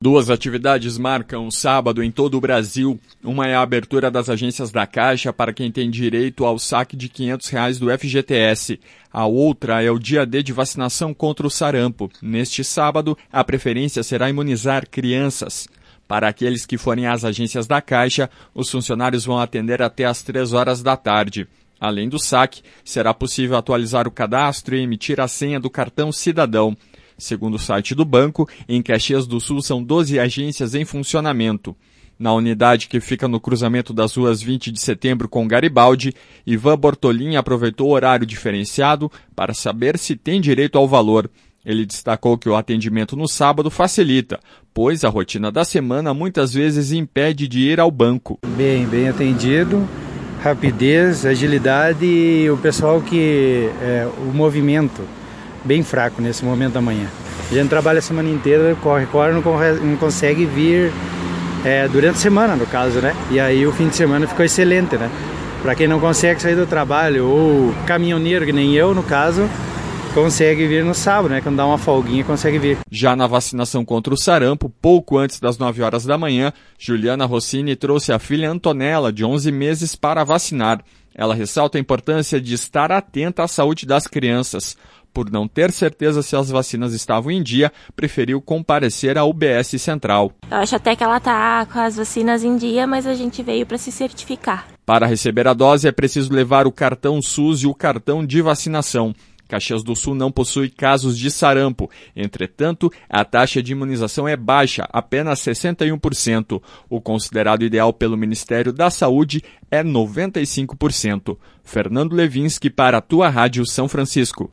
Duas atividades marcam sábado em todo o Brasil. Uma é a abertura das agências da Caixa para quem tem direito ao saque de R$ 500 do FGTS. A outra é o dia D de vacinação contra o sarampo. Neste sábado, a preferência será imunizar crianças. Para aqueles que forem às agências da Caixa, os funcionários vão atender até às 3 horas da tarde. Além do saque, será possível atualizar o cadastro e emitir a senha do cartão cidadão. Segundo o site do banco, em Caxias do Sul são 12 agências em funcionamento. Na unidade que fica no cruzamento das ruas 20 de setembro com Garibaldi, Ivan Bortolin aproveitou o horário diferenciado para saber se tem direito ao valor. Ele destacou que o atendimento no sábado facilita, pois a rotina da semana muitas vezes impede de ir ao banco. Bem atendido, rapidez, agilidade e o pessoal o movimento bem fraco nesse momento da manhã. A gente trabalha a semana inteira, corre, não consegue vir durante a semana, no caso, né? E aí o fim de semana ficou excelente, né? Para quem não consegue sair do trabalho, ou caminhoneiro, que nem eu, no caso, consegue vir no sábado, né? Quando dá uma folguinha, consegue vir. Já na vacinação contra o sarampo, pouco antes das 9 horas da manhã, Juliana Rossini trouxe a filha Antonella, de 11 meses, para vacinar. Ela ressalta a importância de estar atenta à saúde das crianças. Por não ter certeza se as vacinas estavam em dia, preferiu comparecer à UBS Central. Eu acho até que ela está com as vacinas em dia, mas a gente veio para se certificar. Para receber a dose é preciso levar o cartão SUS e o cartão de vacinação. Caxias do Sul não possui casos de sarampo. Entretanto, a taxa de imunização é baixa, apenas 61%. O considerado ideal pelo Ministério da Saúde é 95%. Fernando Levinsky para a Tua Rádio São Francisco.